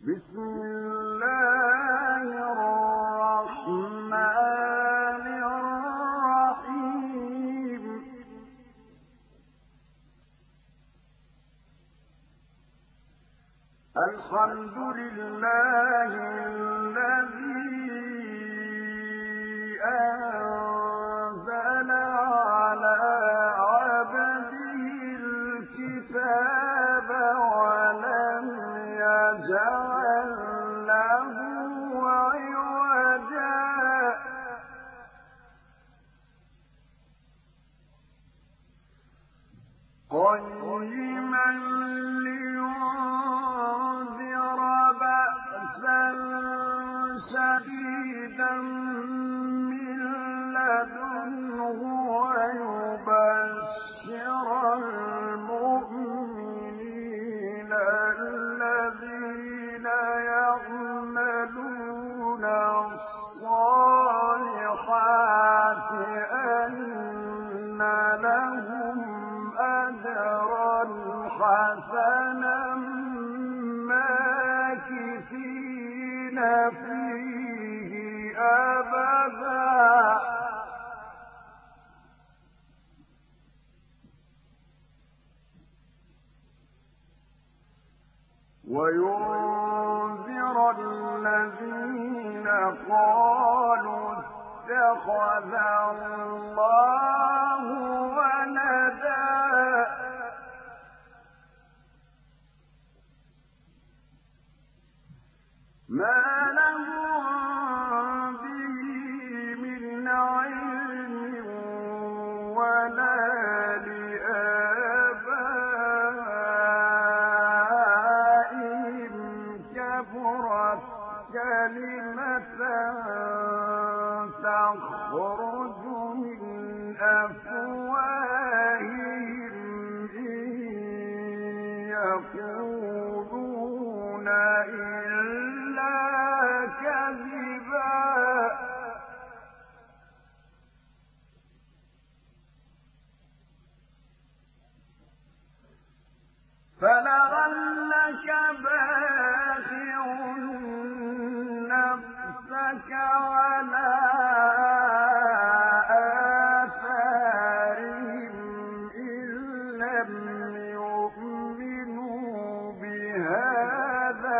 بسم الله الرحمن الرحيم الحمد لله الذي أنزل على عبده الكتاب ولم يجعل له عوجا قيما لينذر بأسا شديدا من لدنه ويبشر المؤمنين الذين يعملون الصالحات أن لهم أجرا حسنا ماكثين فيه أبدا وينذر الذين قالوا اتخذ الله ولدا ما لهم به من علم ولا لآبائهم كبرت كلمة تخرج من أفواههم إن يقولون إلا كذبا فلعلك باخع نفسك على آثارهم إن لم يؤمنوا بهذا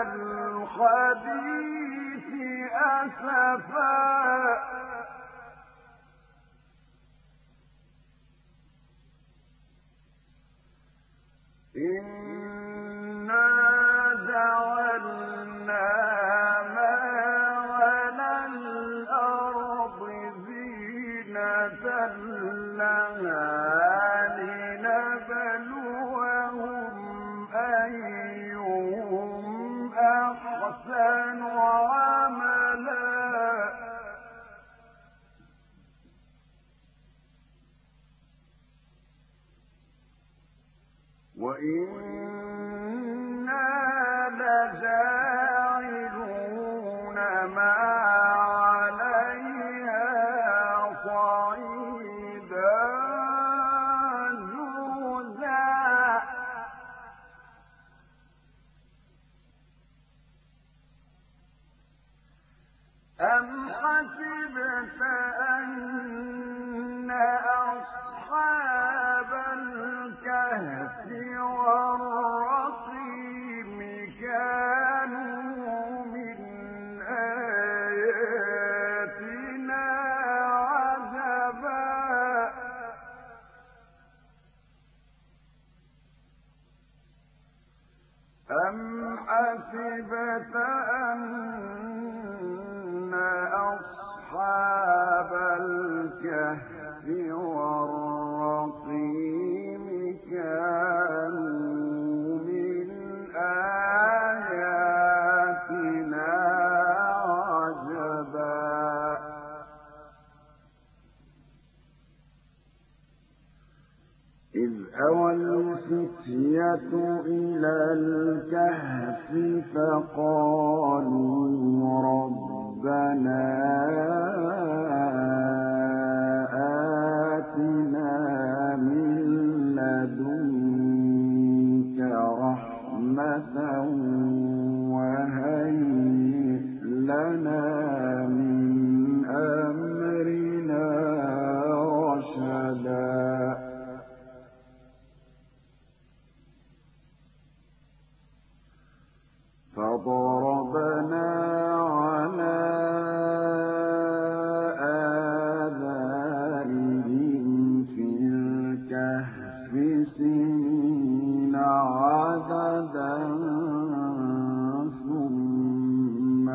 الحديث أسفا إنا جعلنا ما على الأرض زينة لها لنبلوهم أيهم أحسن عملا وإنا لجاعلون ما عليها صعيدا جرزا أم حسبت أن أصحاب الكهف والرقيم كانوا من آياتنا عجبا أم حسبت أن أصحاب الكهف والرقيم كانوا من آياتنا عجبا إذ أوى الفتية إلى الكهف فقالوا ربنا آتنا من لدنك رحمة وهب فضربنا على آذانهم في الكهف سنين عددا ثم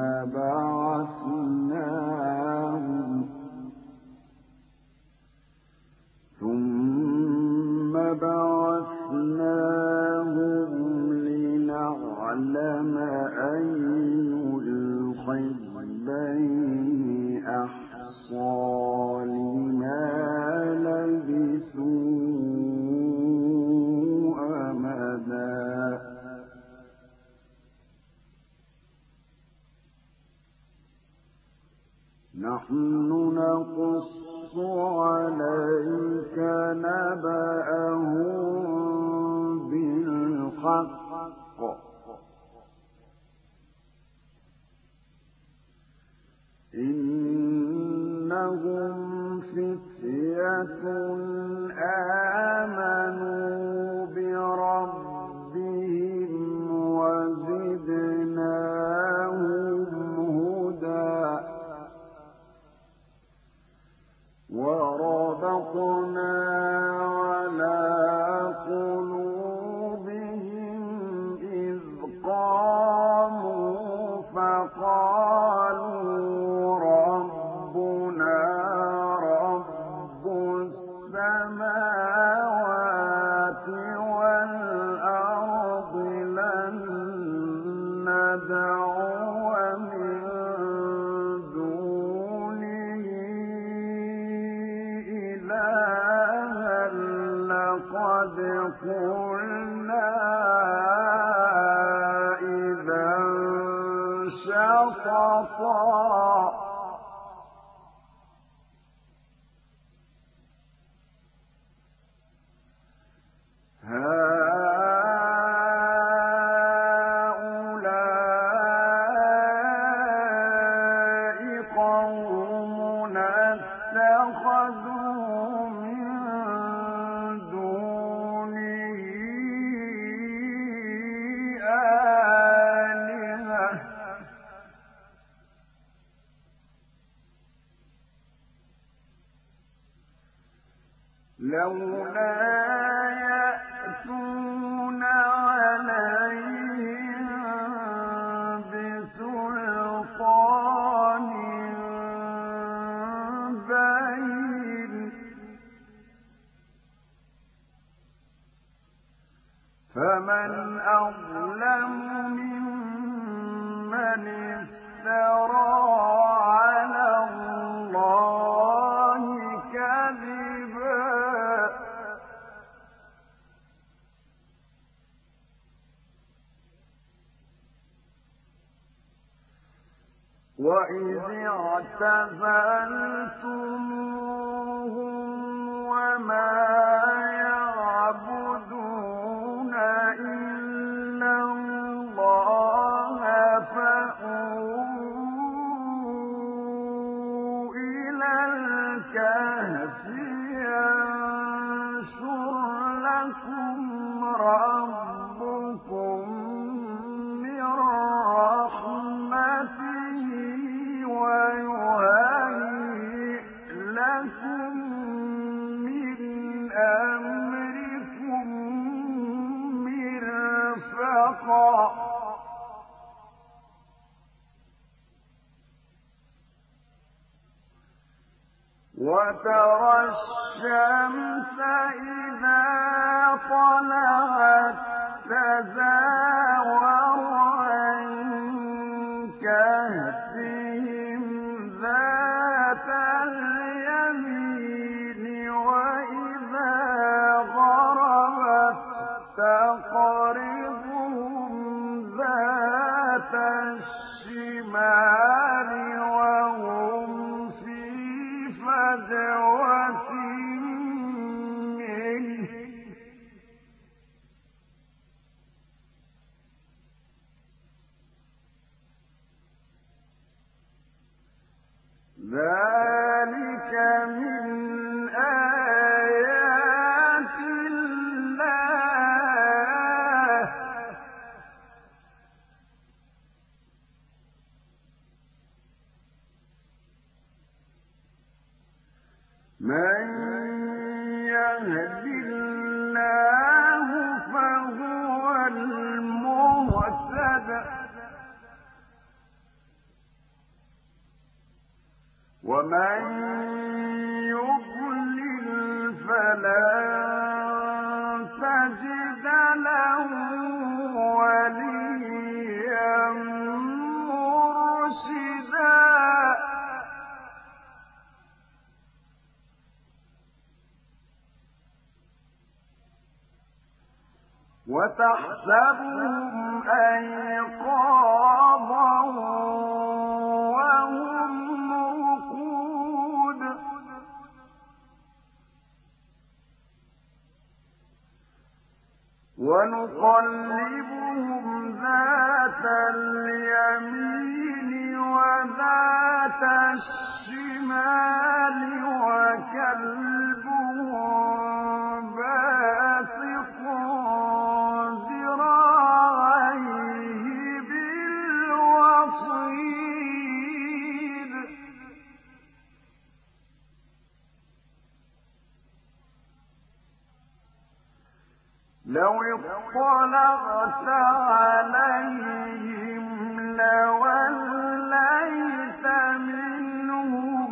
بعثناهم لنعلم أي الحزبين أحصى لما لبثوا أمدا. نحن نقص عليك نبأهم بالحق إنهم فتية آمنوا بربهم وزدناهم هدى. وربطنا على قلوبهم إذ قاموا فقالوا ربنا رب السماوات والأرض لن ندعو من دونه إلها لقد قلنا إذا شططا. هؤلاء قومنا اتخذوا من دونه آلهة لولا يأتون عليهم بسلطان بين فمن أظلم ممن افترى على الله كذبا. وإذ اعتزلتموهم وما يعبدون إلا الله فأووا إلى الكهف ينشر لكم ربكم من رحمته ويهيئ لكم من أمركم مرفقا. وترى الشمس إذا طلعت تزاور عن كهفهم ذات اليمين وإذا غربت تقرضهم ذات الشمال وهم في فجوة منه. ذلك من آيات الله من يهد الله فهو المهتد ومن يضلل فلن تجد له وليا مرشدا وتحسبهم أيقاظا وهم رقود ونقلبهم ذات اليمين وذات الشمال وكلبهم باسط ذراعيه بالوصيد لو اطلعت عليهم لوليت منهم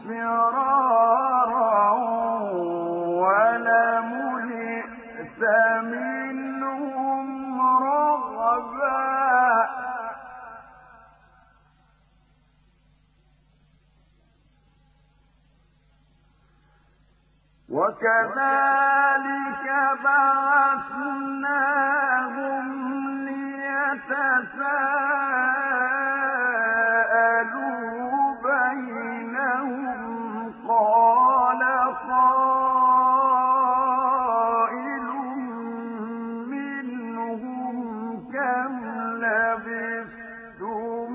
فرارا ولملئت منهم رعبا وكذلك بعثناهم ليتساءلوا بينهم قال قائل منهم كم لبثتم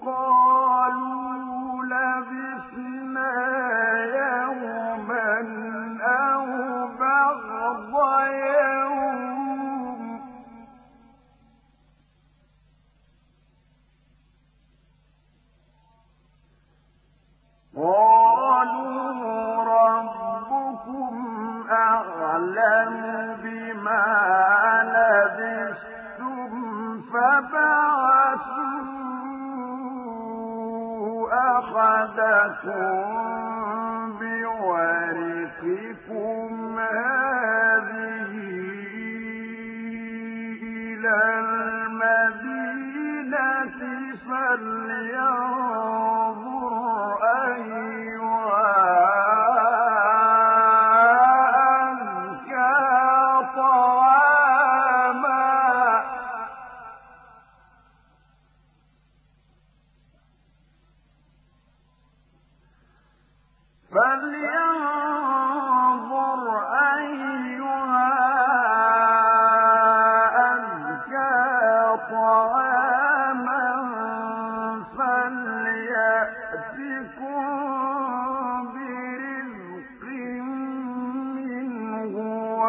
قالوا لبثنا يوما أو بعض يوم قالوا ربكم أعلم بما لبثتم فبعثوا أحدكم بورقكم هذه إلى المدينة فلينظر أيها أزكى طعاما فليأتكم برزق منه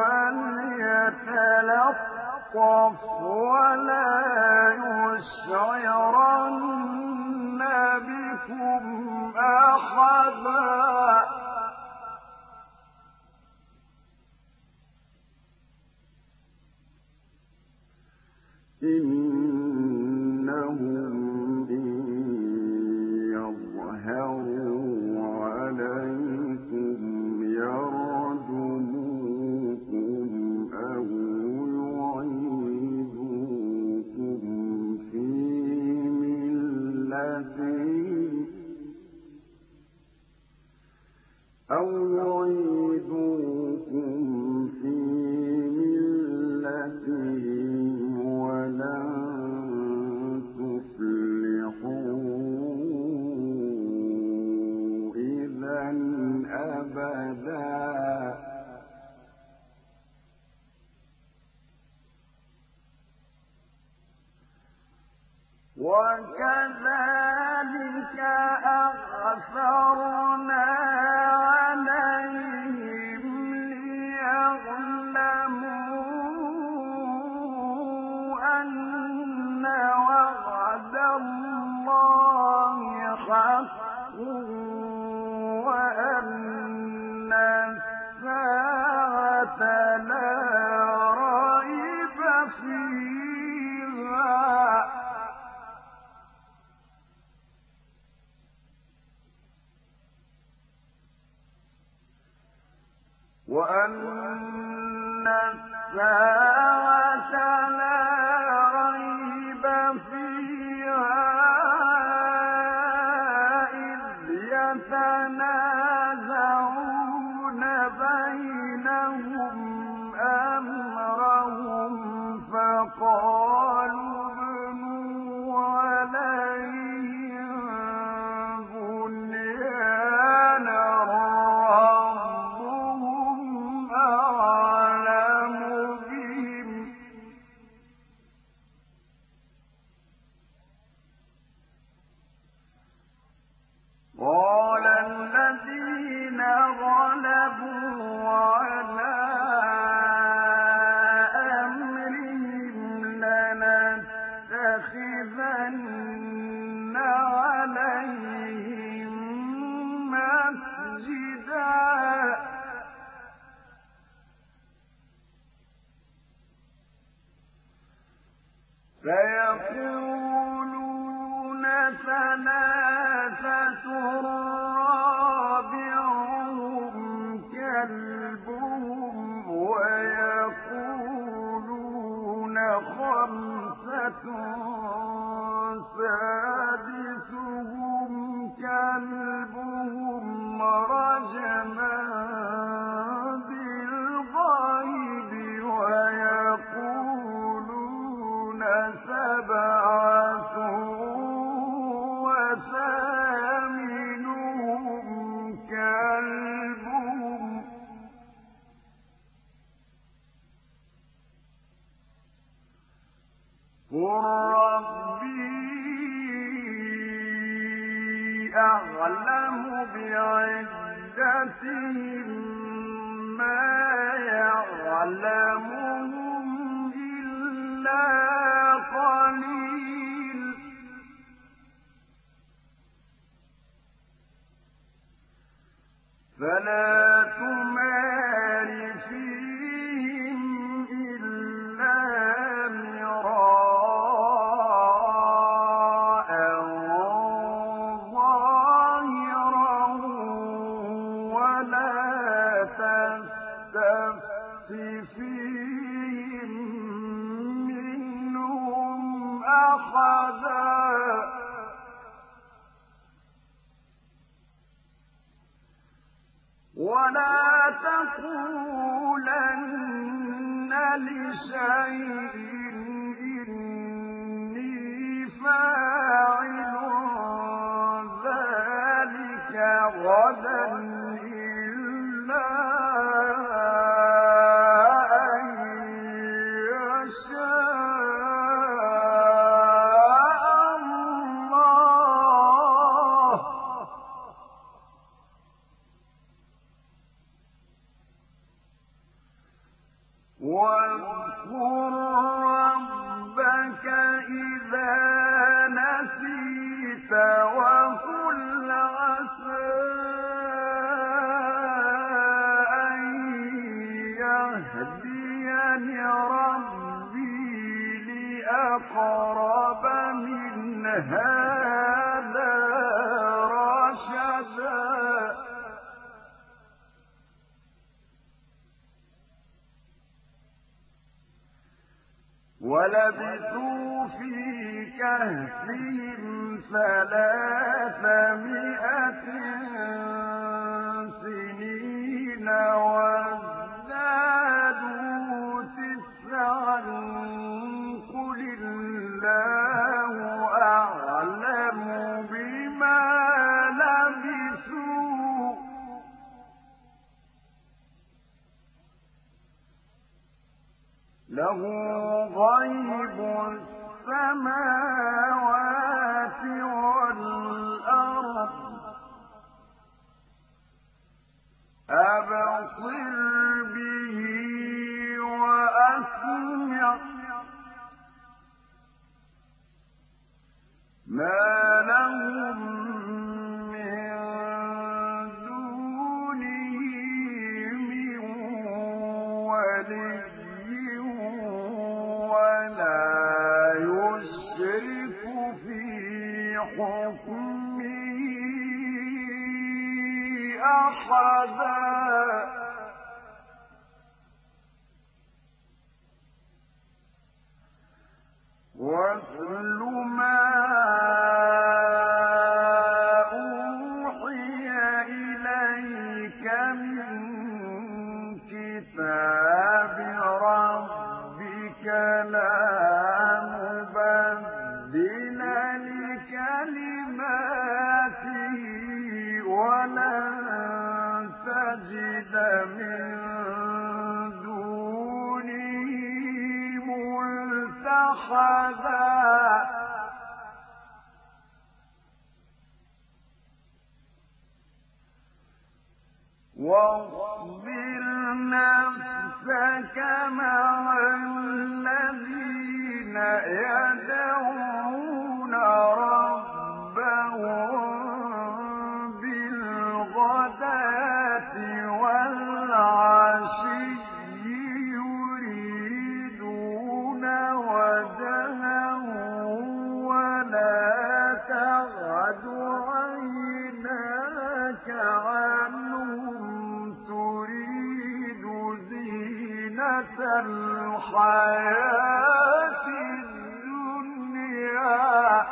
وليتلطف ولا يشعرن بكم أحدا إنهم إن يظهروا عليكم يرجموكم أو يعيدوكم في ملتهم ولن تفلحوا إذا أبدا وكذلك أغفرنا عليهم ليعلموا أن وعد الله حق وأن وأن الساعة لا ريب فيها إذ يتنازعون بينهم أمرهم فقالوا ابنوا عليهم بنيانا ربهم أعلم بهم قال الذين غلبوا على أمرهم لنتخذن عليهم مسجدا سيقولون ثلاثة رابعهم كلبهم ويقولون خمسة سادسهم كلبهم رجما بالغيب ويقولون سبعة وثامنهم كلبهم قل ربي أعلم بعدتهم ما يعلمهم إلا قليل فلا تمار فيهم إلا مراء ظاهرا ولا تستفت فيهم منهم أحدا ولا تقولن لشيء إني فاعل ذلك غدا إلا أن يشاء الله واذكر ربك إذا نسيت وقل عسى أن يهديني ربي لأقرب من هذا رشدا ولبثوا في كهفهم 300 سنين وازدادوا 9 قل الله أعلم بما لبثوا له غيب السماوات والأرض أبصر به وأسمع ما لهم من دونه من ولي ولا يشرك في حكمه أحدا واتل ما أوحي إليك من كتاب ربك لا مبدل لكلماته ولن تجد من دونه ملتحدا واصبر نفسك مع الذين يدعون ربهم بالغداة والعشي يريدون وجهه ولا تعد عيناك عنهم تريد زينة الحياة الدنيا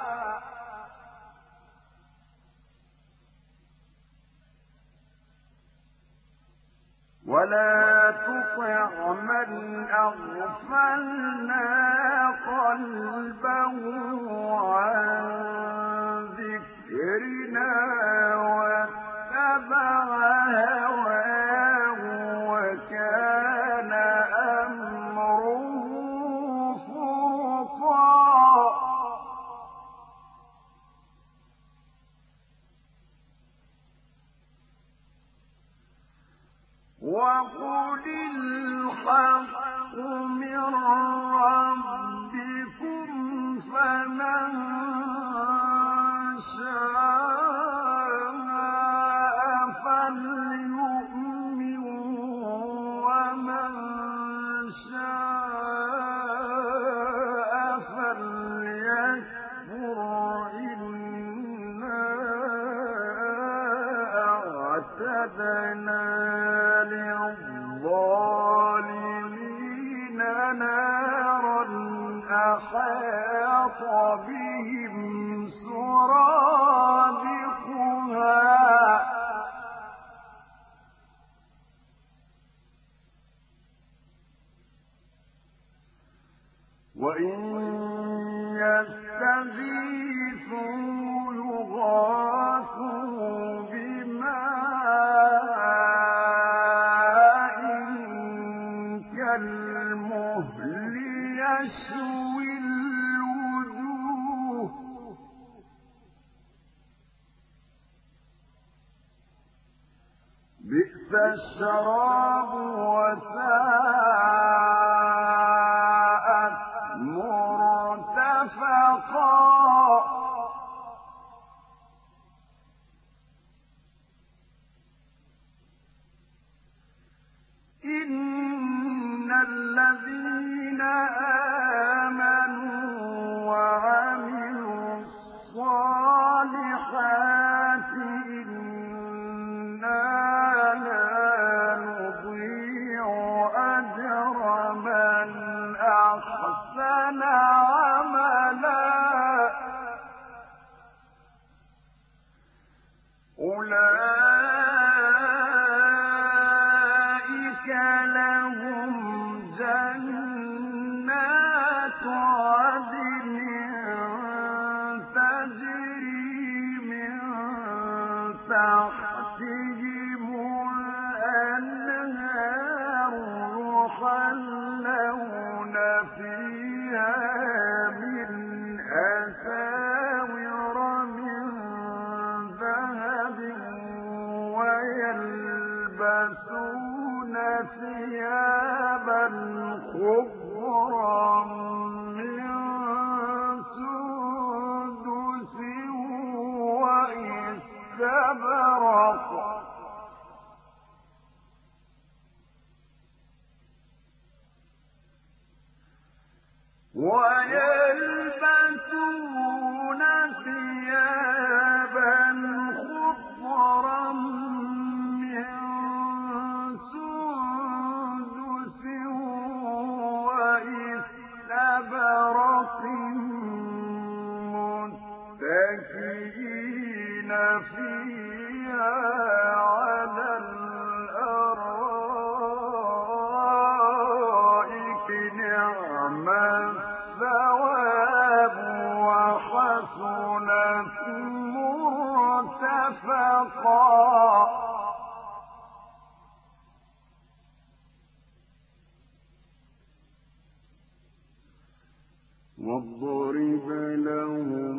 ولا تطع من أغفلنا قلبه عن ذكرنا واتبع هواه وكان أمره فرطا وقل الحق من ربكم فمن شاء فليؤمن ومن شاء فليكفر إنا أعتدنا للظالمين نارا أحاط بهم سرادقها وإن يستغيثوا يغاثوا بماء كالمهل يشوي الوجوه بئس الشراب وساءت مرتفقا إن الذين آمنوا وعملوا الصالحات إنا لا نضيع أجر من أحسن عملا أولئك لهم جنات عدن تجري من تحتهم الأنهار يحلون فيها من أساور من ذهب ويلبسون ثيابا خضرا من سندس واستبرق ويلبسون ثيابا خضرا من سندس واستبرق فيها على الأرائك نعم الثواب وحسنت مرتفقا واضرب لهم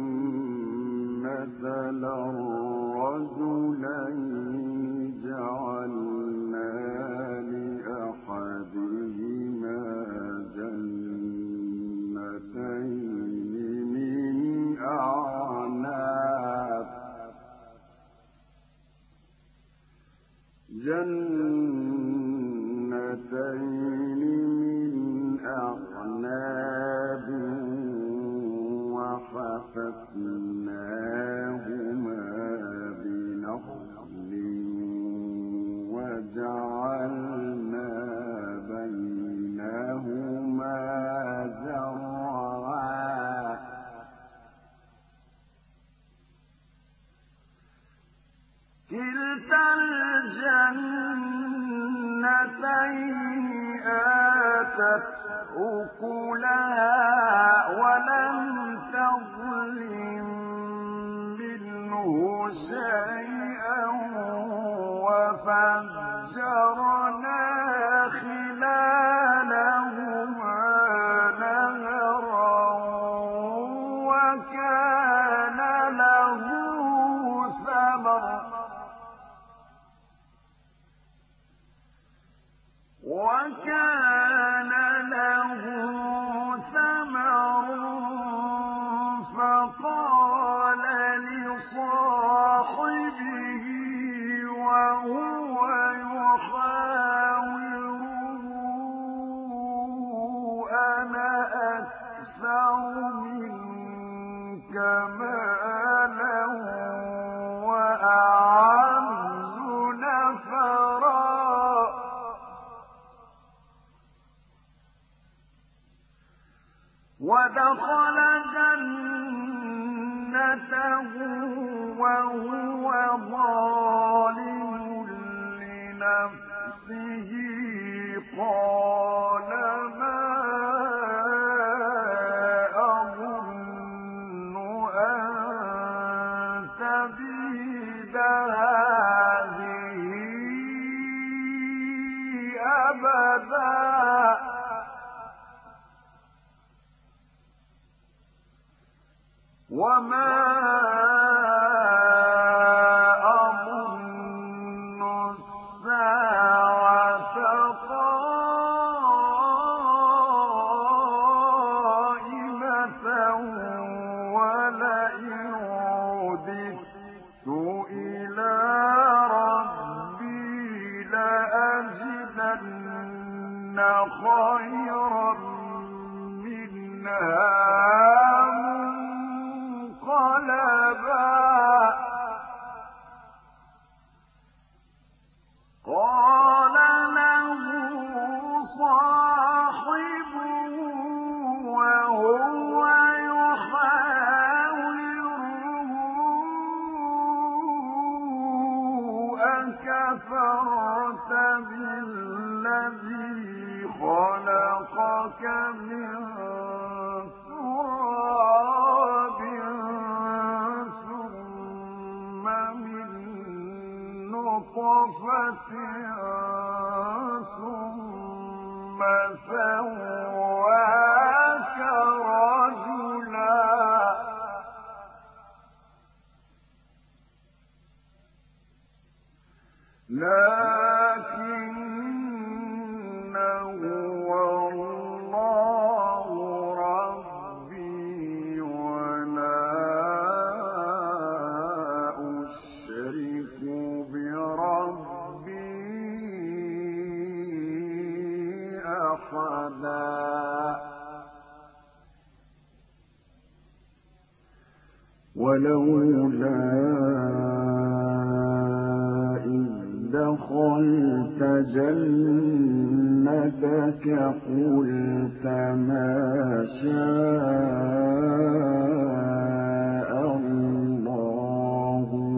مثلا الرجلين جعلنا لأحدهما جنتين من أعناب وحففناهما بنخل وجعلنا بينهما زرعا كلتا الجنتين آتت أكلها ولم تظلم منه شيئا وفجرنا خلالهما نهرا وكان له ثمر فقال لصاحبه وهو يحاوره أنا أكثر منك مالا وأعز نفرا ودخل جنته وهو ظالم لنفسه قال ما أظن أن تبيد هذه أبدا وما أظن الساعة قائمة ولئن رددت إلى ربي لأجدن خيرا منها قال له صاحبه وهو يحاوره أكفرت بالذي خلقك من تراب نطفة ثم سواك رجلا لكن هو الله ربي ولا أشرك بربي أحدا ولولا إذ دخلت جنتك قلت ما شاء الله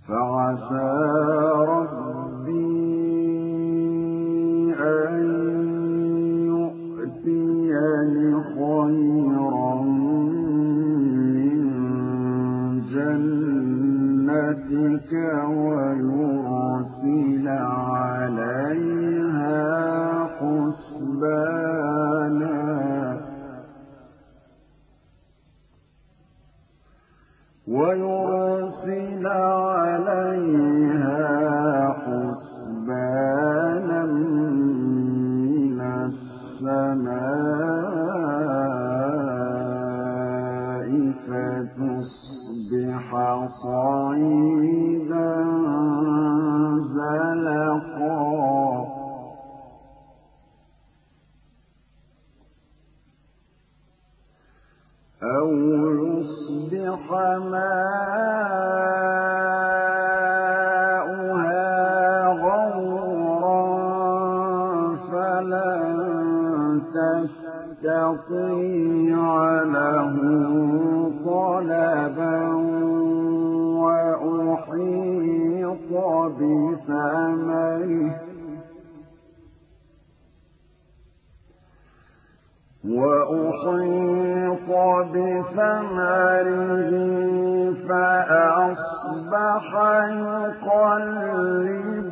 فعسى ربي أن يؤتيني خيرا من جنتك ويرسل عليها حسبانا من السماء فتصبح صعيدا زلقا أو يصبح ماؤها غورا فلن تستطيع له طلبا وأحيط بثمره فأصبح يقلب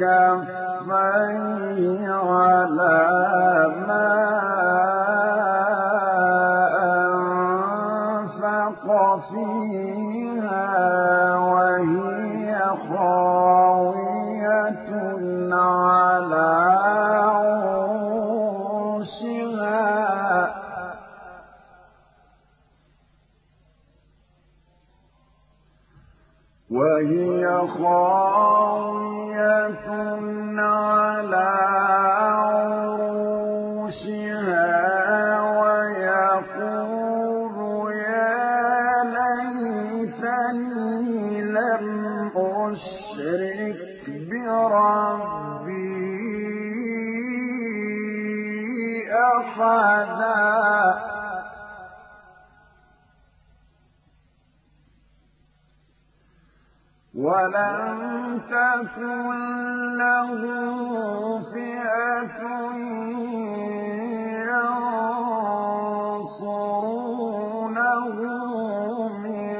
كفيه على ما أنفق فيها وهي خاوية على عروشها ويقول يا ليتني لم أشرك بربي أحدا ولم تكن له فئة ينصرونه من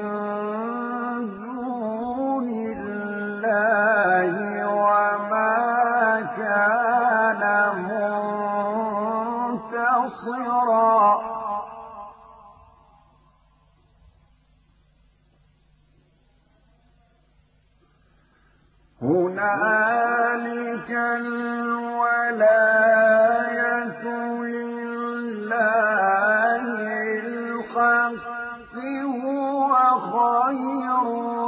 دون الله وما كان منتصرا هنالك الولاية لله الحق هو خير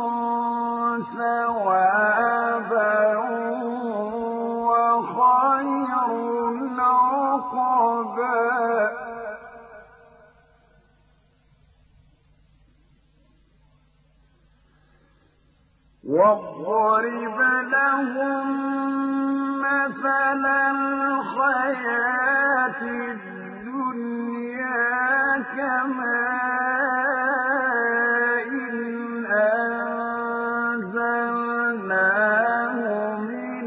ثوابا وخير عقبا واضرب لهم مثل الحياة الدنيا كماء أنزلناه من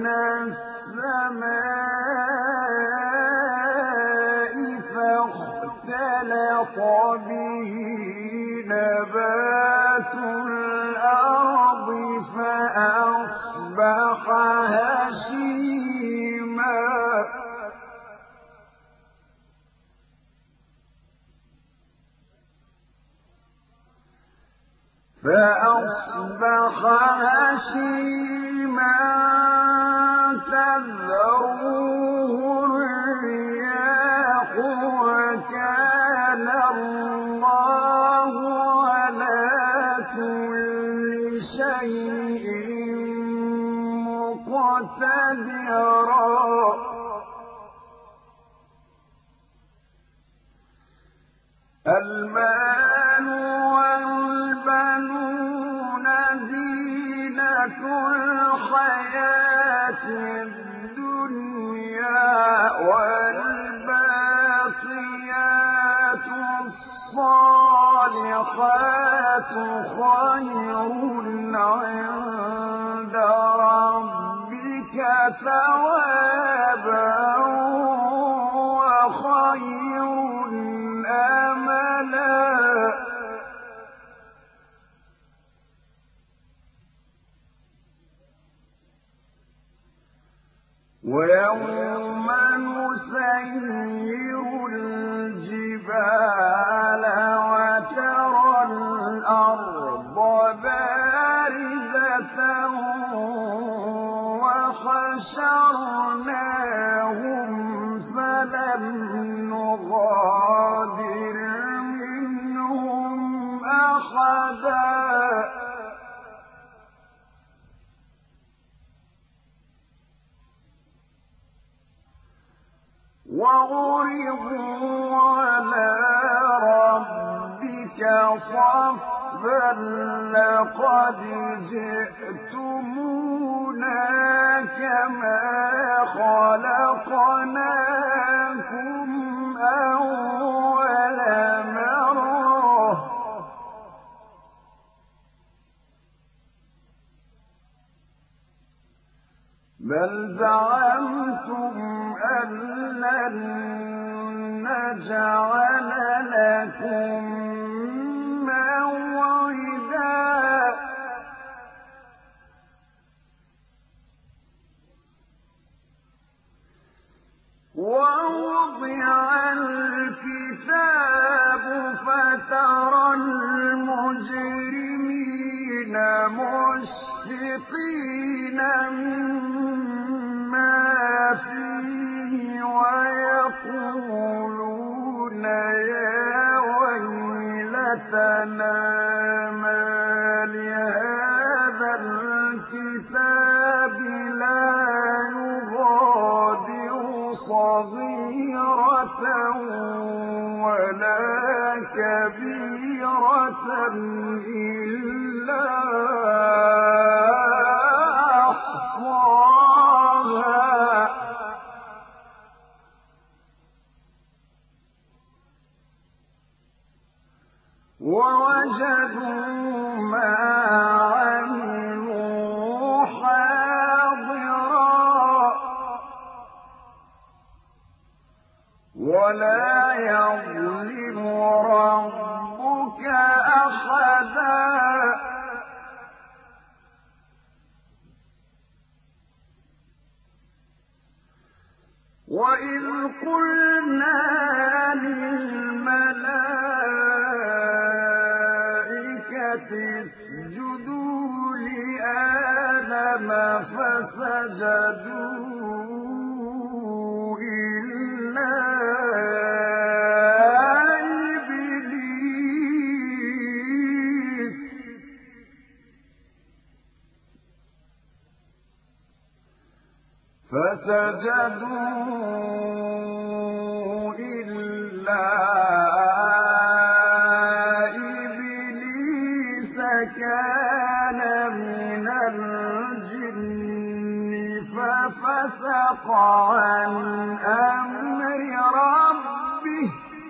السماء فاختلط به نبات الأرض فأصبح هشيما تذروه الرياح وكان الله على كل شيء مقتدرا المال والبنون زينة الحياة الدنيا والباقيات الصالحات خير عند ربك ثوابا وخير أملا ويوم نسير الجبال وترى الأرض بارزة وحشرناهم فلم نغادر منهم أحدا وعرضوا على ربك صفا لقد جئتمونا كما خلقناكم أول مرة بل زعمتم أن لن نجعل لكم موعدا ووضع الكتاب فترى المجرمين مشفقين مما فيه ويقولون يا ويلتنا ما لهذا الكتاب لا يغادر صغيرة ولا كبيرة إلا أحصاها ووجدوا ما عملوا حاضرا ولا يظلم ربك أحدا وإذ قلنا للملائكة اسجدوا لآدم فسجدوا إلا إبليس كان من الجن ففسق عن أمر ربه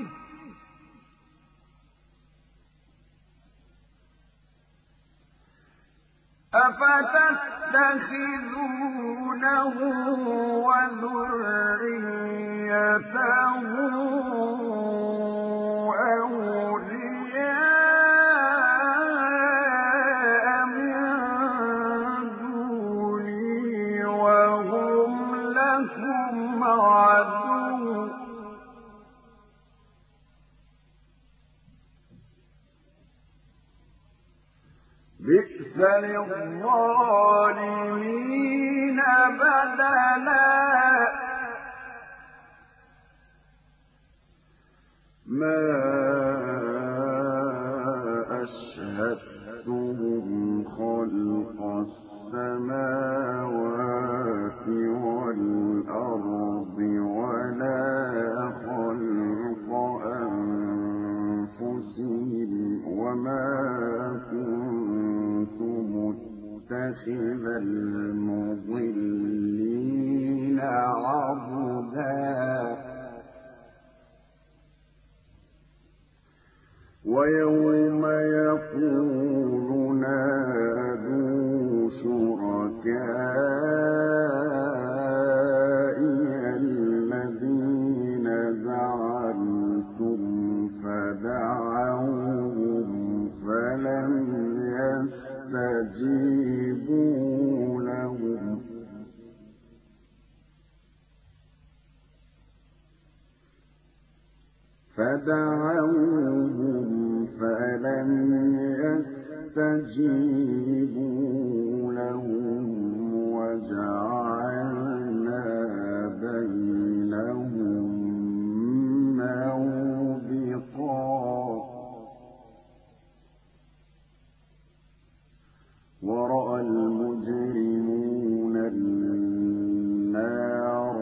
أفتتخذونه وذريته أولياء من دوني وهم لكم عدو بئس للظالمين بدلا ما أشهدتهم خلق السماوات والأرض ولا خلق أنفسهم وما كنت متخذ المضلين عضدا ويوم يقول نادوا شركائي الذين زعمتم فدعوهم فلم يستجيبوا لهم وجعلنا بينهم موبقا ورأى المجرمون النار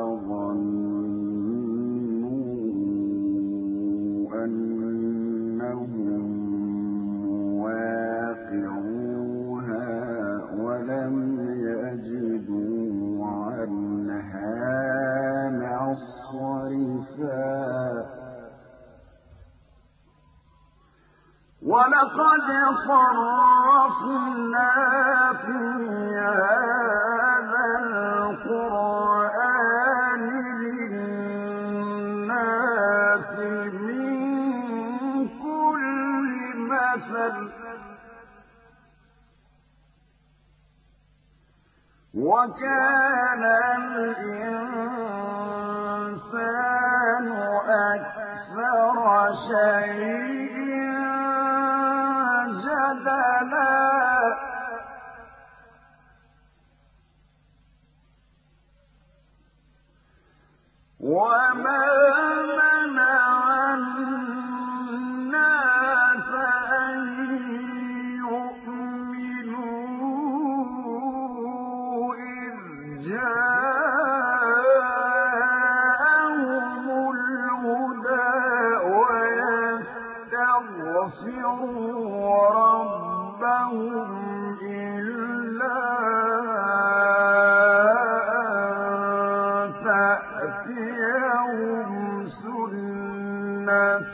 فظنوا أنهم مواقعوها ولم يجدوا عنها مصرفا ولقد صرفنا في هذا القرآن للناس من كل مثل وكان الإنسان أكثر شيء جدلا وما منع الناس أن يؤمنوا إذ جاءهم الهدى ويستغفروا ربهم إلا أن تأتيهم سنة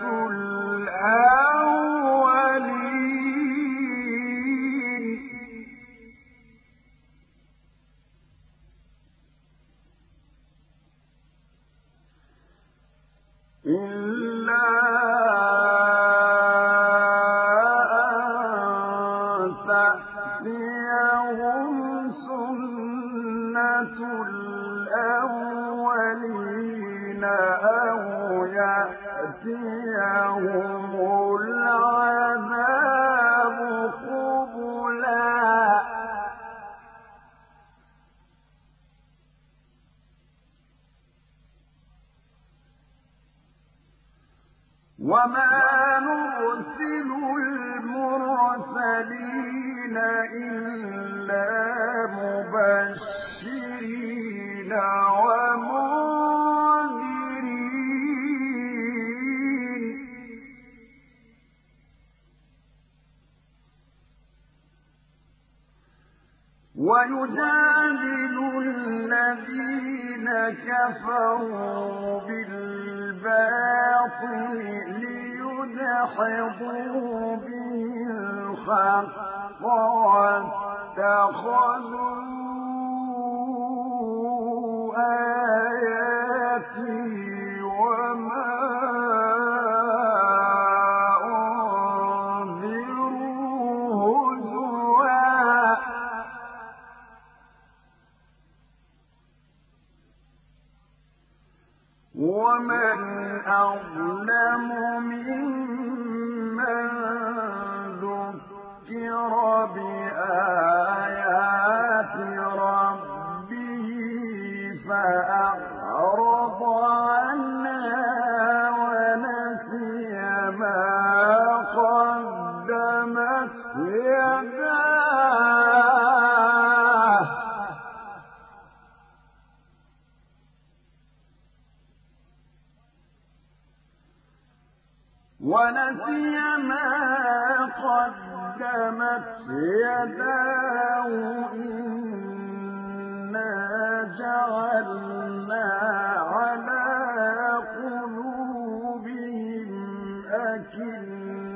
الأولين إلا أن تأتيهم سنة الأولين أو يأتيهم العذاب قبلا وما نرسل المرسلين إلا مبشرين ومنذرين ويجادل الذين كفروا بالباطل ليدحضوا به الحق واتخذوا آياتي وما أنذروا هزوا ومن أظلم ممن ذكر بآيات ربه فأعرض عنها ونسي ما قدمت يداه إنا جعلنا على قلوبهم أكنة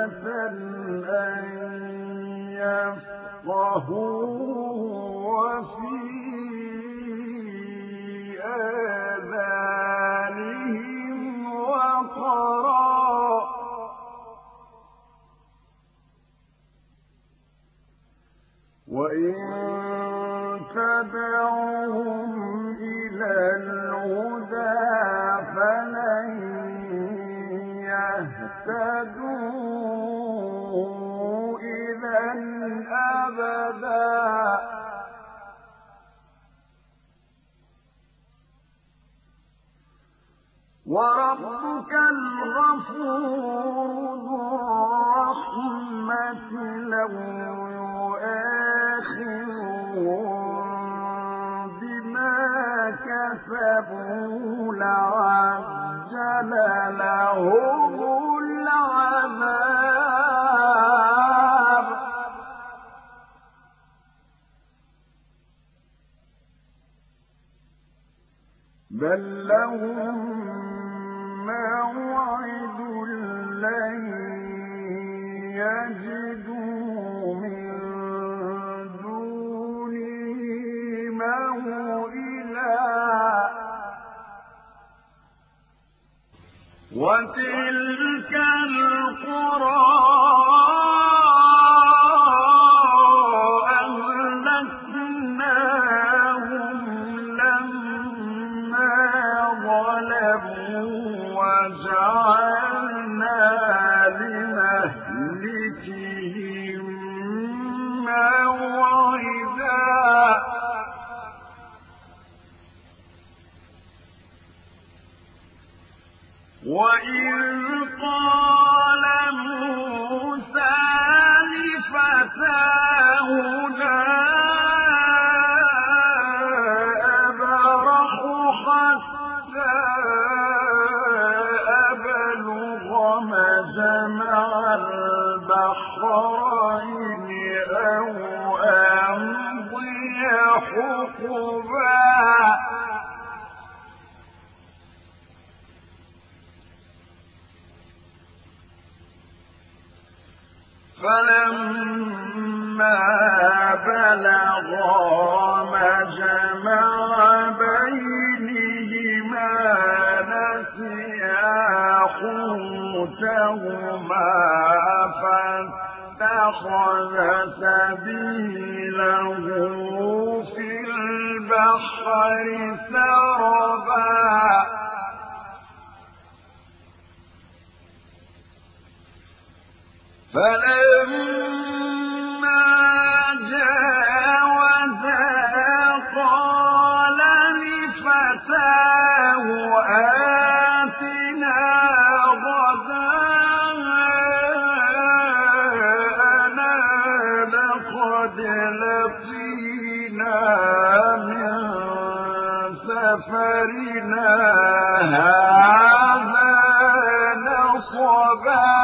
أن يفقهوه وفي آذانهم وقرا وإن تدعوهم إلى الهدى فلن يهتدوا إذا أبدا وربك الغفور ذو الرحمة لو يؤاخذهم بما كسبوا لعجل لهم العذاب بل لهم موعد لن يجدوا من دونه موئلا وتلك القرى أهلكناهم لما ظلموا وجعلنا لمهلكهم موعدا وإذ قال موسى لفتاه لا أبرح حتى أبلغ مجمع البحرين أو أمضي حقبا فلما بلغا مجمع بينهما نسيا حوتهما فاتخذ سبيله في البحر سربا فلما جاوزا قال لفتاه آتنا غداءنا لقد لقينا من سفرنا هذا نصبا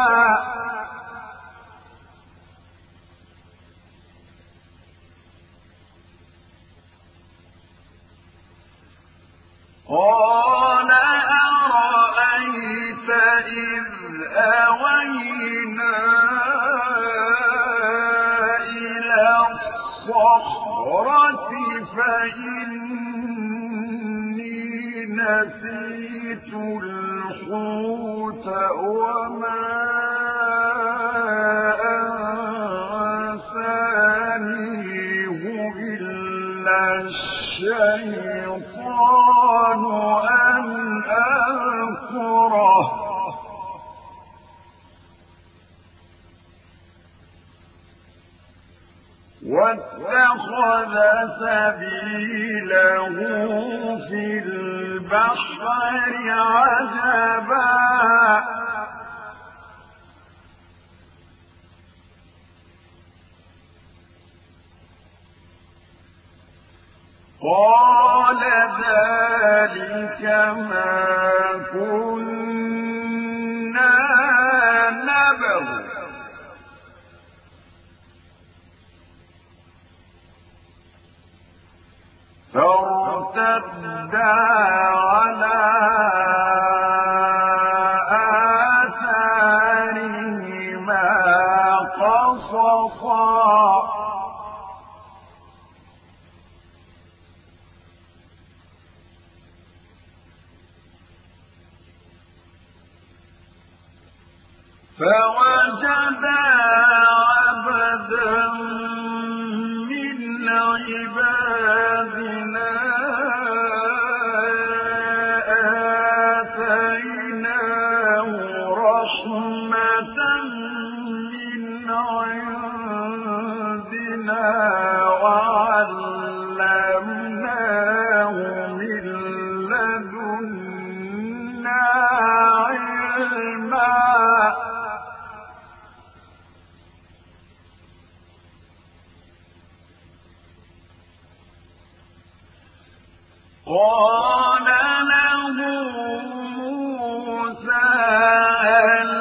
قال أرأيت إذ أوينا إلى الصخرة فإني نسيت الحوت وما أنسانيه إلا الشيطان أن أذكره واتخذ سبيله في البحر عجبا قال ذلك ما كنا نبغ فارتدا على آثارهما قصصا فوجدا عبدا من عبادنا آتيناه رحمة من عندنا وعلمناه من لدنا علما قال له موسى هل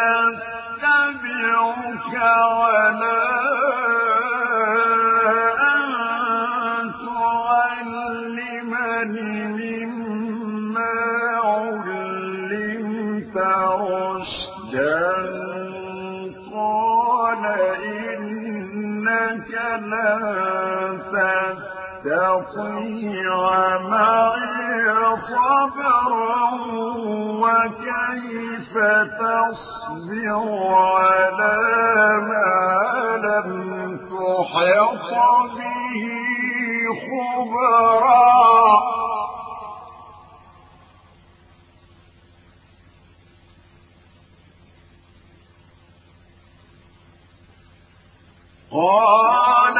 أتبعك ولا أن تعلمني مما علمت رشدا قال إنك لن تستطيع معي صبرا وكيف تصبر على ما لم تحط به خبرا قال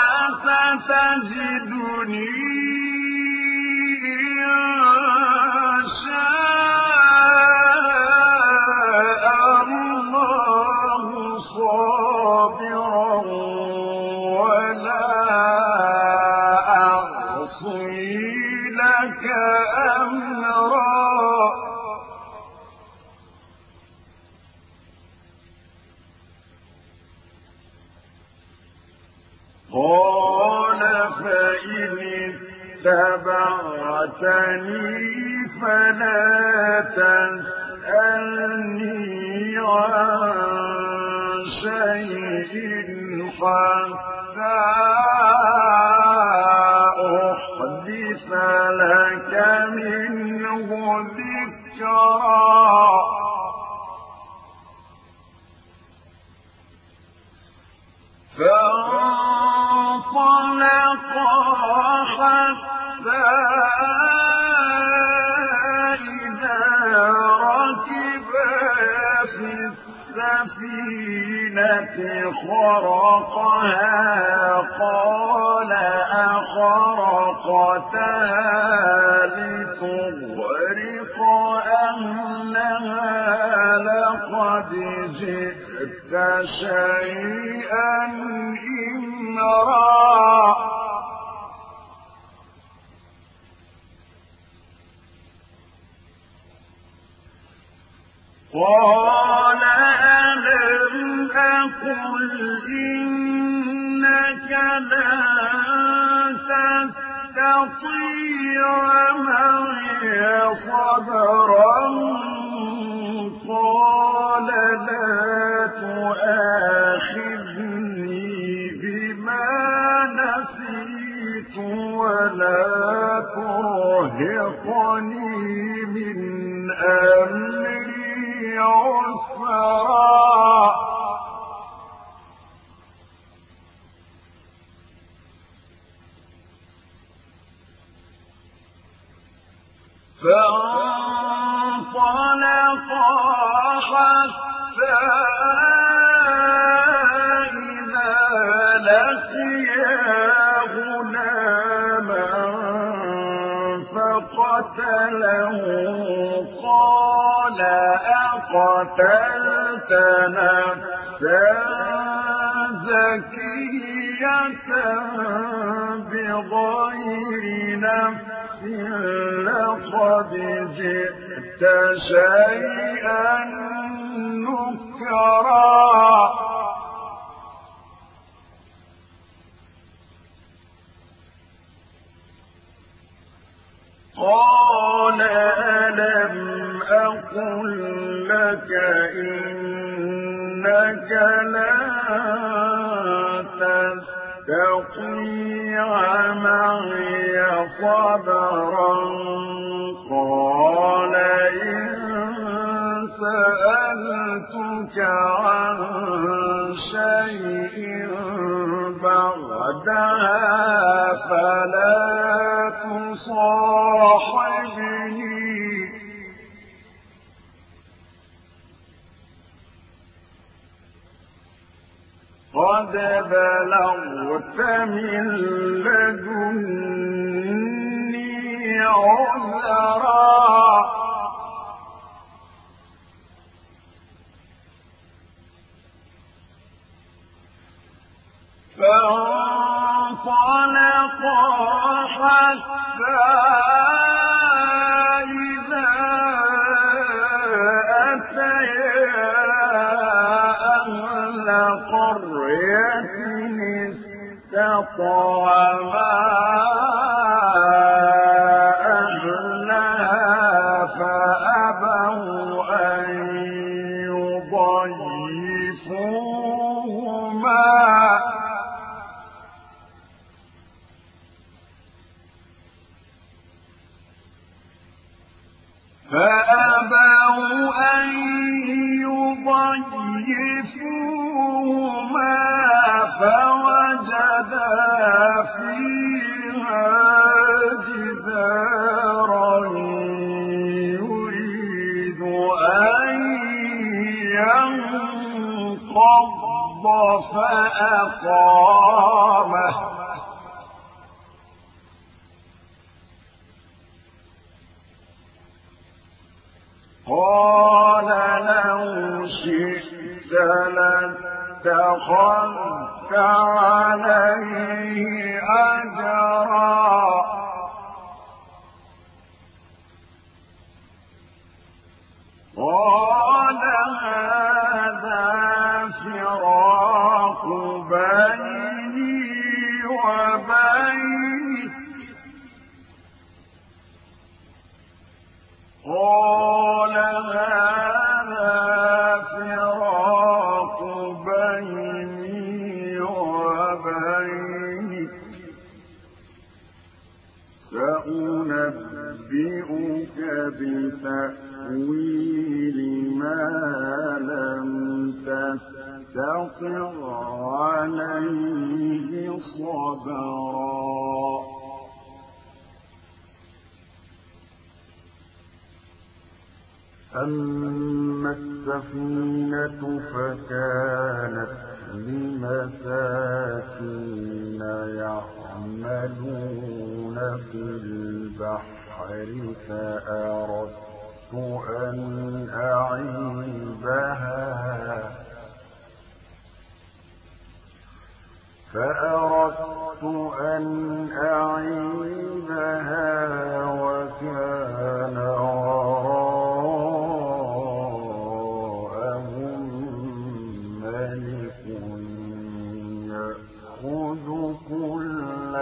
ستجدني إن شاء الله صابرا ولا أعصي لك أمرا قال فإن اتبعتني فلا تسألني عن شيء حتى أحدث لك منه ذكرا فانطلقا حتى إذا ركبا في السفينة خرقها قال أخرقتها لتغرق أهلها لقد جئت شيئا إمرا قال ألم أقل إنك لن تستطيع معي صبرا قال لا تؤاخذني بما نسيت ولا ترهقني من أمري عسرا فانطلقا حتى إذا لقيا غلاما فقتله قال أقتلت نفسا زكية بغير نفس لقد جئت شيئا نكرا قال ألم أقل لك إنك لن تستطيع معي صبرا قال إن سألتك عن شيء بعدها فلا تصاحبني قد بلغت من لدني عذرا فانطلقا حتى إذا أتيا أهل قرية استطعما أهلها فأبوا أن يضيفوهما فوجدا فيها جدارا يريد أن ينقض فأقامه قال لو شئت لاتخذت عليه أجرا قال هذا فراق بيني وبينك قال هذا فراق بيني وبينك سأنبئك بتأويل ما لم تستطع عليه صبرا أما السفينة فكانت لمساكين يعملون في البحر فأردت أن أعيبها وكان وراءهم ملك يأخذ كل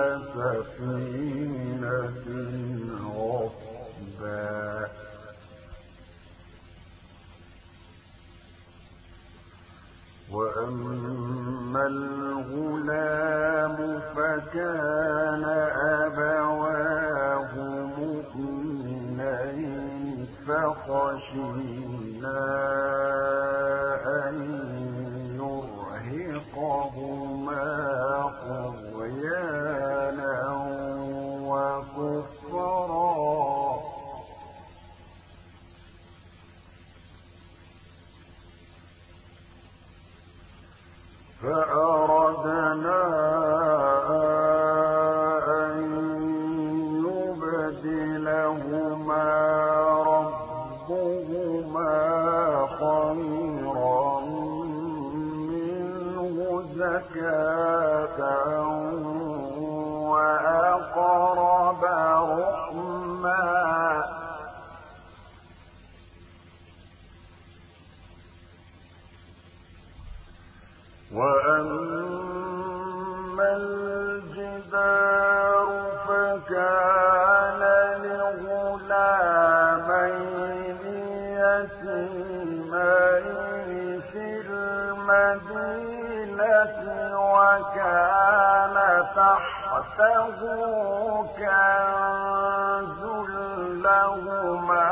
سفينة غصبا وأما الغلام فكان أبواه مؤمنين فخشينا أن يرهقهما طغيانا وكفرا فأردنا أن يبدلهما ربهما خيرا منه زكاة وأقرب رحما وأما الجدار فكان لغلامين يتيمين في المدينة وكان تحته كنز لهما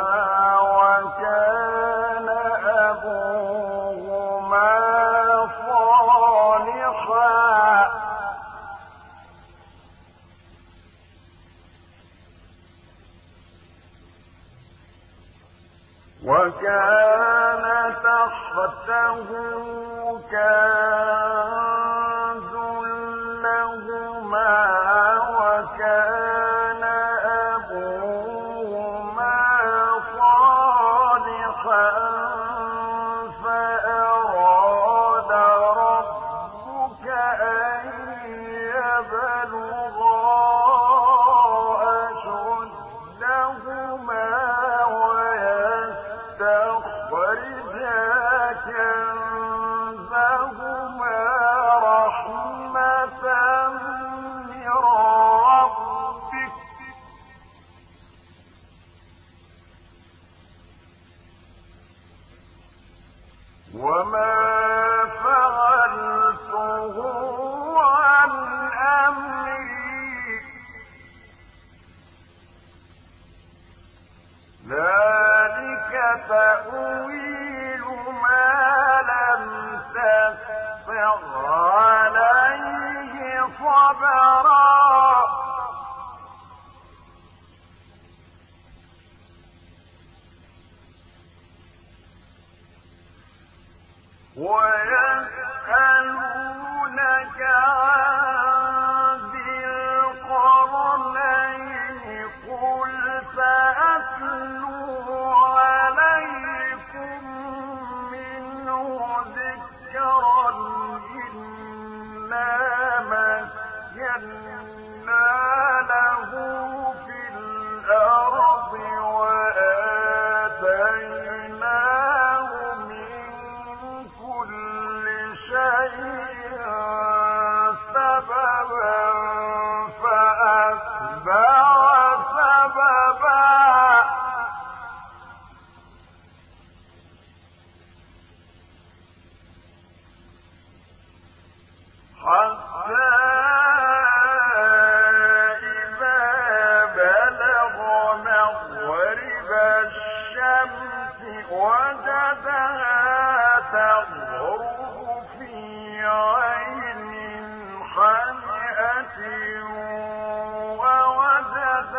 وكان أبوهما صالحا كنز لهما وكان أبوهما صالحا فأراد ربك أن يبلغا أشدهما ويستخرجا كنزهما رحمة من ربك وما فعلته عن أمري ذلك تأويل ما لم تستطع عليه صبرا ويسألونك عن ذي القرنين قل سأتلو عليكم منه ذكرا إنا مكنا له في الأرض وآتيناه من كل شيء سببا فأتبع سببا حتى إذا بلغ مغرب الشمس وجدها تغرب في عين حمئة ووجد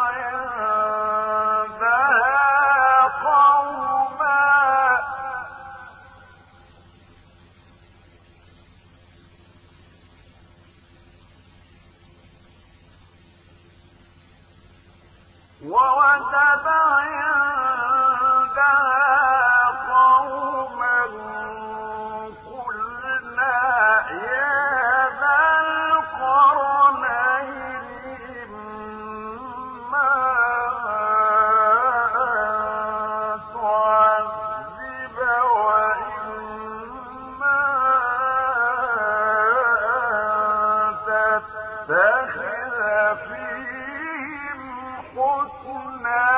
عندها قوما قلنا يا ذا القرنين إما أن تعذب وإما أن تتخذ فيهم حسنا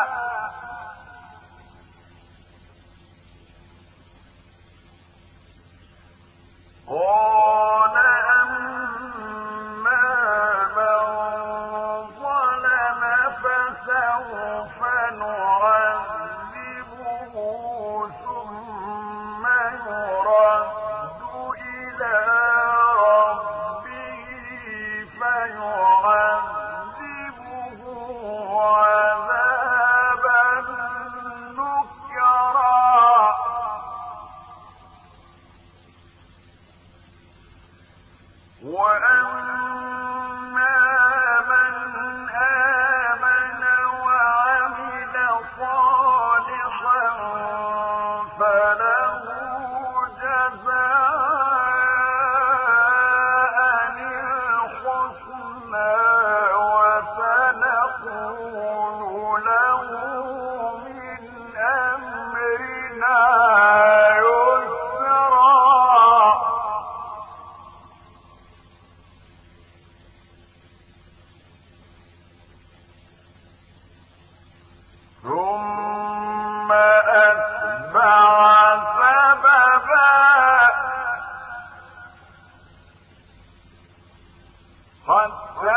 قال أما من ظلم فسوف نعذبه ثم يرد إلى ربه فيعذبه عذابا نكرا وأما من آمن وعمل صالحا فله جزاء الحسنى وسنقول له من أمرنا ثم أتبع سببا حتى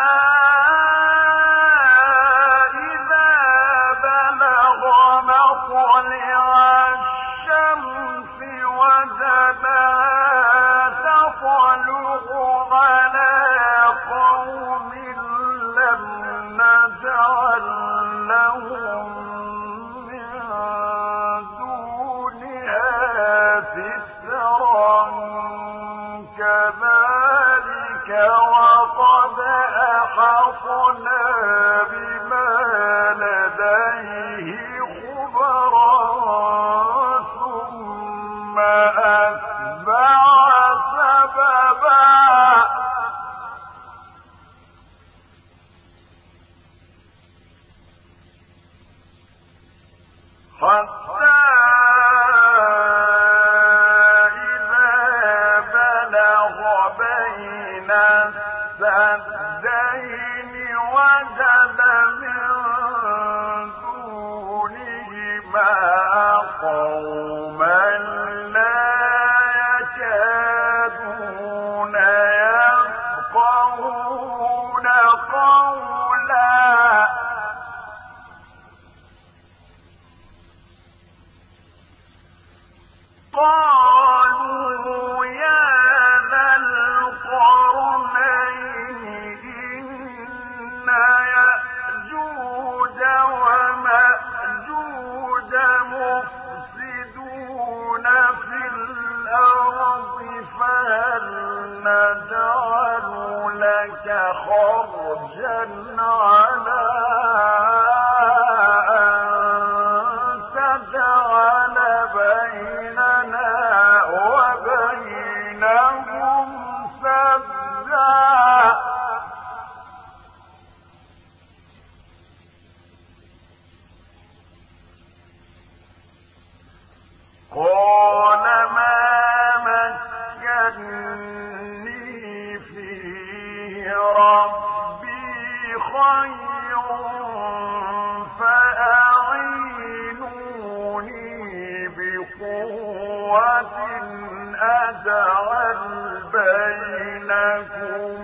إذا بلغ مطلع الشمس وجدها تطلع على قوم لم نجعل لهم من دونها سترا كذلك وقد أحطنا بما لديه خبرا ثم أتبع سببا حتى إذا بلغ بين السدين وجد من دونهما قوما لا يكادون يفقهون قولا قالوا يا ذا القرنين إن يأجوج ومأجوج مفسدون في الأرض فهل نجعل لك خرجا على أن تجعل بيننا وبينهم سدا قال ما مكني فيه ربي خير فأعينوني بقوة أجعل بينكم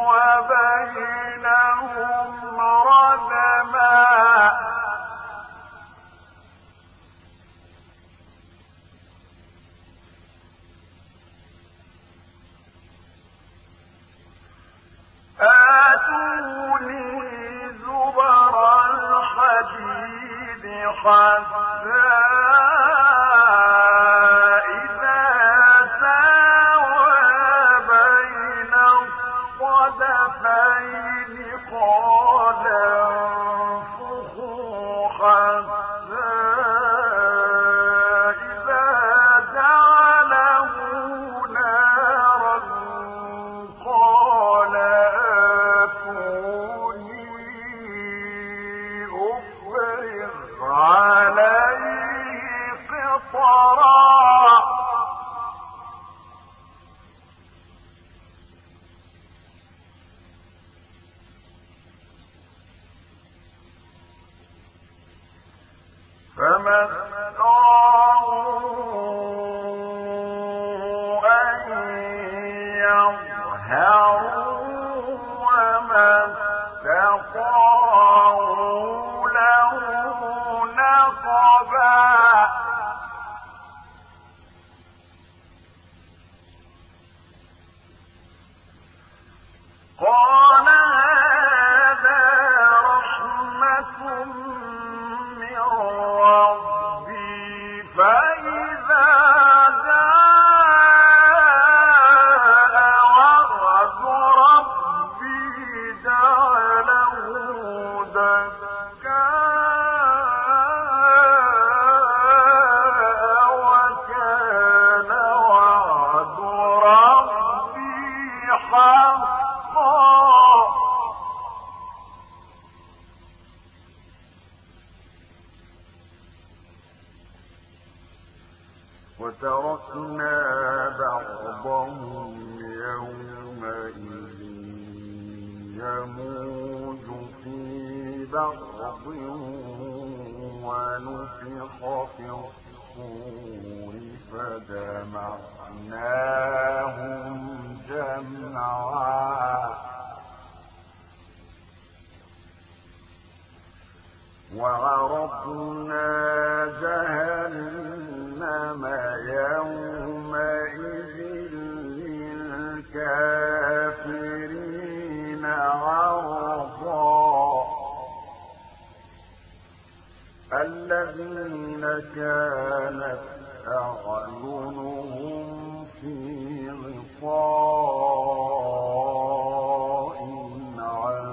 وبينهم ردما آتوني زبر الحديد حتى إذا ساوى بين الصدفين قال انفخوا حتى إذا جعله نارا قال أفرغ عليه قطرا فما استطاعوا أن يظهروا وما استطاعوا له نقبا قال هذا رحمة من ربي فإذا جاء وعد ربي جعله دكا وكان وعد ربي حقا وتركنا بعضهم يومئذ يموج في بعض ونفخ في الصور فجمعناهم جمعا وَصَرَفْنَا جَهَنَّمَ يَوْمَئِذٍ لِّلْكَافِرِينَ عَرْضًا الَّذِينَ كَانَتْ أَعْيُنُهُمْ فِي غِطَاءٍ عَن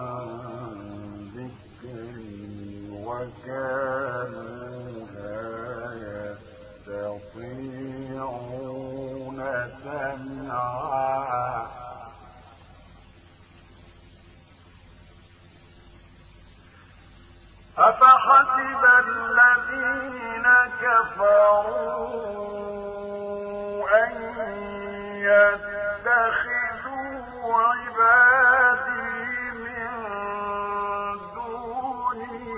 ذِكْرِي وَكَانُوا لَا يَسْتَطِيعُونَ سَمْعًا أَفَحَسِبَ الَّذِينَ كَفَرُوا أَن يَتَّخِذُوا عِبَادِي مِن دُونِي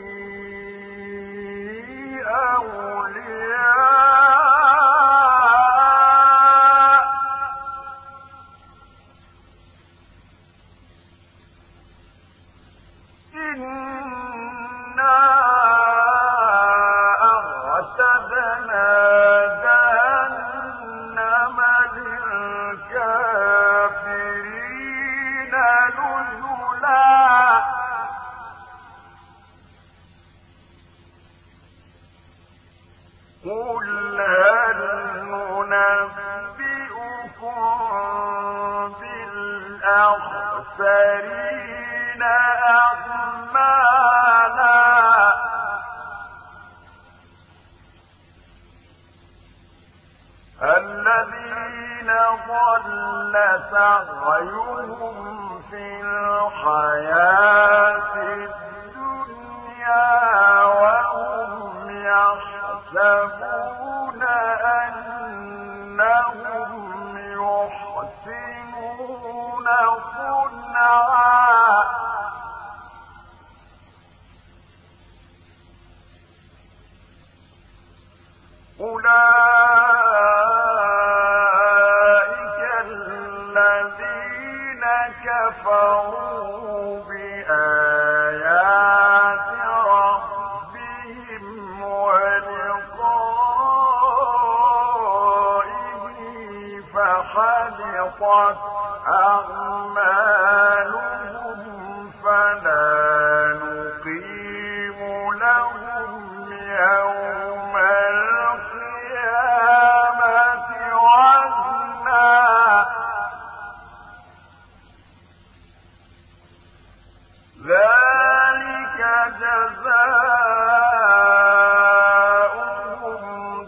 أَوْلِيَاءَ إِنَّا أَعْتَدْنَا جَهَنَّمَ لِلْكَافِرِينَ نُزُلًا قُلْ هَلْ نُنَبِّئُكُم بِالْأَخْسَرِينَ أَعْمَالًا الَّذِينَ ضَلَّ سَعْيُهُمْ فِي الْحَيَاةِ الدُّنْيَا وَهُمْ يَحْسَبُونَ أَنَّهُمْ يُحْسِنُونَ صُنْعًا أُولَٰئِكَ الَّذِينَ كَفَرُوا بِآيَاتِ رَبِّهِمْ وَلِقَائِهِ فَحَبِطَتْ أَعْمَالُهُمْ فَلَا نُقِيمُ لَهُمْ يَوْمَ الْقِيَامَةِ وَزْنًا ذَلِكَ جَزَاؤُهُمْ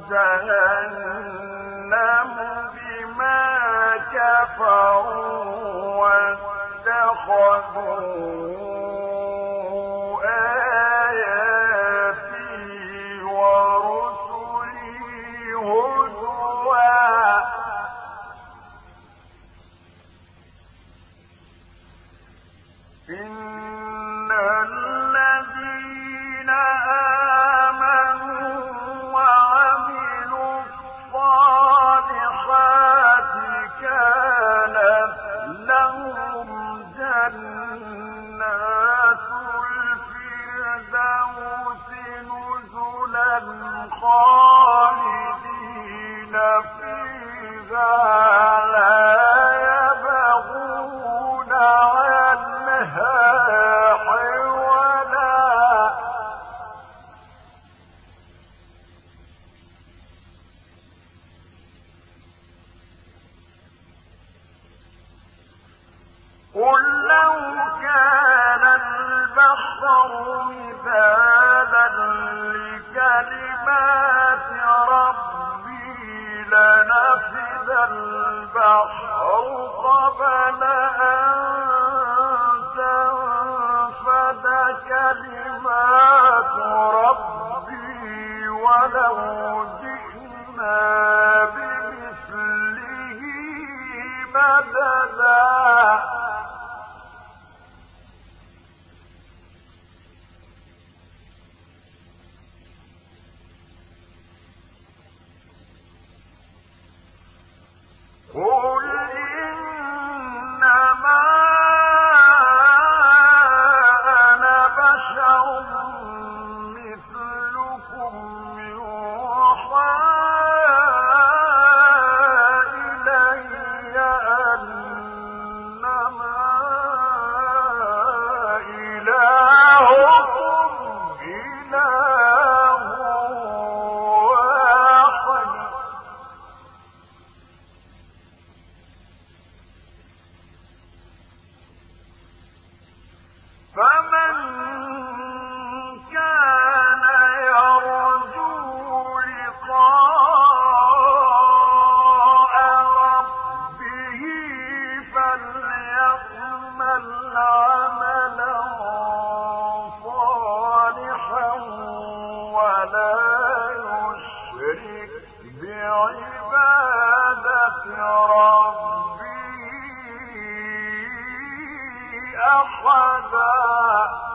جَهَنَّمُ بِمَا كَفَرُوا وَاتَّخَذُوا آيَاتِي وَرُسُلِي هُزُوًا إِنَّ الَّذِينَ آمَنُوا وَعَمِلُوا الصَّالِحَاتِ كَانَتْ لَهُمْ جَنَّاتُ الْفِرْدَوْسِ نُزُلًا خَالِدِينَ فِيهَا لَا يَبْغُونَ عَنْهَا حِوَلًا قُل لَّوْ كَانَ الْبَحْرُ مِدَادًا لِّكَلِمَاتِ رَبِّي لَنَفِدَ الْبَحْرُ قَبْلَ أَن تَنفَدَ كَلِمَاتُ رَبِّي وَلَوْ جِئْنَا بِمِثْلِهِ مَدَدًا قُلْ إِنَّمَا أَنَا بَشَرٌ فمن كان يرجو لقاء ربه فليعمل عملا صالحا ولا يشرك بعبادة ربه أحدا.